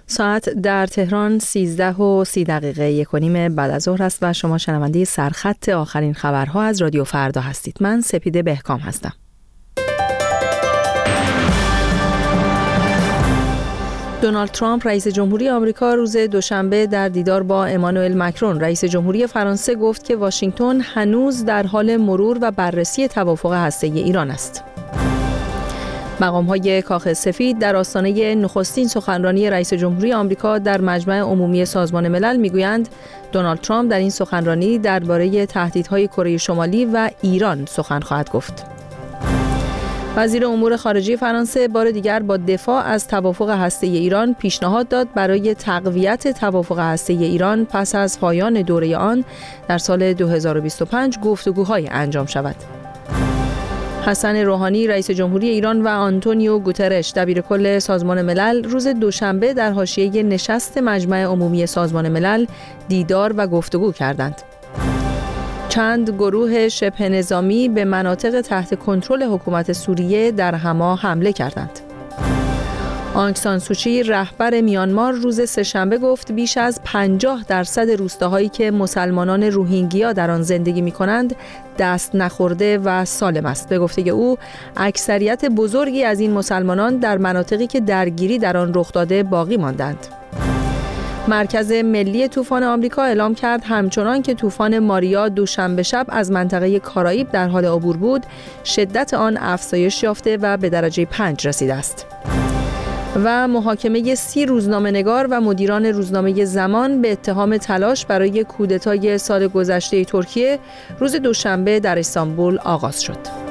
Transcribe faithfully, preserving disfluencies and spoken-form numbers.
ساعت در تهران سیزده و سی دقیقه یک و نیم بعد از ظهر است و شما شنونده سرخط آخرین خبرها از رادیو فردا هستید. من سپیده بهکام هستم. دونالد ترامپ رئیس جمهوری آمریکا روز دوشنبه در دیدار با امانوئل مکرون رئیس جمهوری فرانسه گفت که واشنگتن هنوز در حال مرور و بررسی توافق هسته‌ای ایران است. مقام‌های کاخ سفید در آستانه نخستین سخنرانی رئیس جمهوری آمریکا در مجمع عمومی سازمان ملل میگویند دونالد ترامپ در این سخنرانی درباره تهدیدهای کره شمالی و ایران سخن خواهد گفت. وزیر امور خارجه فرانسه بار دیگر با دفاع از توافق هسته‌ای ایران پیشنهاد داد برای تقویت توافق هسته‌ای ایران پس از پایان دوره آن در سال دو هزار و بیست و پنج گفتگوهای انجام شود. حسن روحانی رئیس جمهوری ایران و آنتونیو گوترش دبیرکل سازمان ملل روز دوشنبه در حاشیه نشست مجمع عمومی سازمان ملل دیدار و گفتگو کردند. چند گروه شبه نظامی به مناطق تحت کنترل حکومت سوریه در حما حمله کردند. آنگ سان سوچی رهبر میانمار روز سه‌شنبه گفت بیش از پنجاه درصد روستاهایی که مسلمانان روهینگیا در آن زندگی می‌کنند دست نخورده و سالم است. به گفته او اکثریت بزرگی از این مسلمانان در مناطقی که درگیری در آن رخ داده باقی ماندند. مرکز ملی طوفان آمریکا اعلام کرد همچنان که طوفان ماریا دوشنبه شب از منطقه کارائیب در حال عبور بود، شدت آن افزایش یافته و به درجه پنج رسیده است. و محاکمه سی روزنامه‌نگار و مدیران روزنامه زمان به اتهام تلاش برای کودتای سال گذشته ترکیه روز دوشنبه در استانبول آغاز شد.